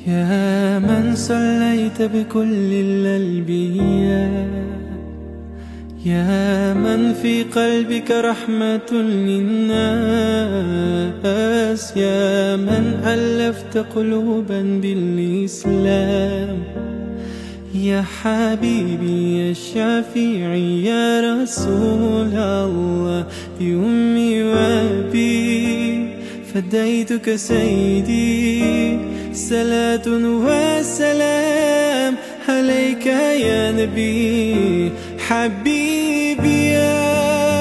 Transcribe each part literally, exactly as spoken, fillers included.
يا من صليت بكل الأنبياء، يا من في قلبك رحمة للناس، يا من ألفت قلوبا بالإسلام، يا حبيبي يا شفيعي يا رسول الله، بأمي وأبي فديتك سيدي، صلاة وسلام عليك يا نبي حبيبي يا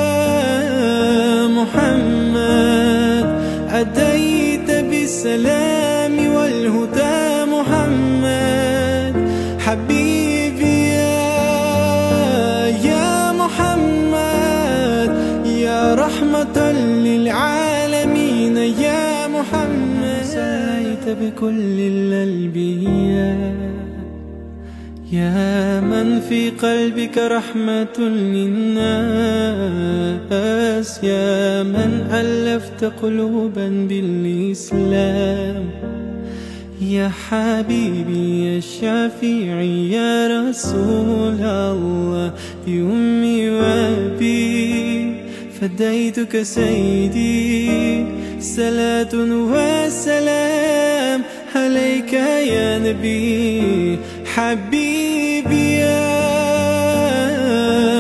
محمد، أتيت بالسلام والهدى محمد حبيبي يا يا محمد، يا رحمة للعالمين يا محمد. صليت بكل الأنبياء، يا من في قلبك رحمة للناس، يا من ألفت قلوبا بالإسلام، يا حبيبي يا شفيعي يا رسول الله، بأمي وأبي فديتك سيدي، صلاة وسلام عليك يا نبي حبيبي يا محمد، أتيت بالسلام والهدى محمد حبيبي يا يا محمد، يا رحمة للعالمين يا محمد. صليت بكل الأنبياء، يا من في قلبك رحمة للناس، يا من ألفت قلوبا بالإسلام، يا حبيبي يا محمد، فديتك سيدي، صلاة وسلام عليك يا نبي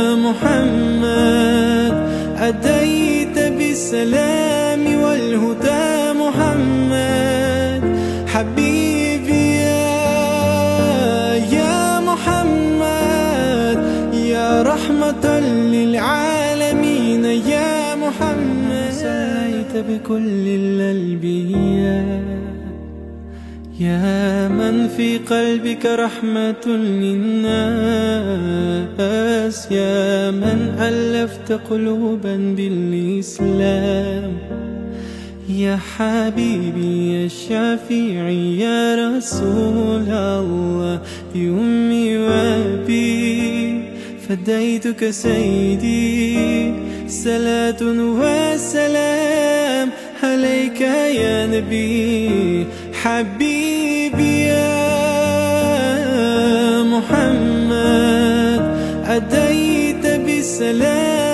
حبيبي يا بالسلام والهدى محمد حبيبي يا يا محمد، يا رحمة للعالمين يا محمد. صليت بكل الأنبياء، يا من في قلبك رحمة للناس، يا من ألفت قلوبا بالإسلام، يا حبيبي يا شفيعي يا رسول الله، بأمي وأبي فديتك سيدي، صلاة وسلام عليك يا نبي حبيبي يا محمد، أتيت بالسلام